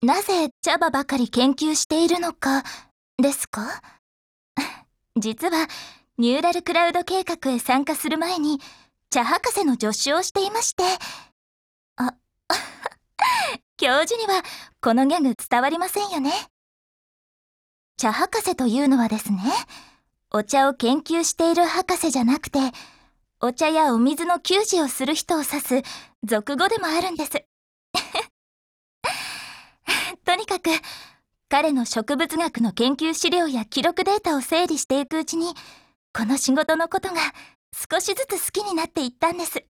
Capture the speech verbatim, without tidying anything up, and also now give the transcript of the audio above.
なぜ茶葉ばかり研究しているのか、ですか？実は、ニューラルクラウド計画へ参加する前に、茶博士の助手をしていまして。あ、教授には、このギャグ伝わりませんよね。茶博士というのはですね、お茶を研究している博士じゃなくて、お茶やお水の給仕をする人を指す俗語でもあるんです。とにかく、彼の植物学の研究資料や記録データを整理していくうちに、この仕事のことが少しずつ好きになっていったんです。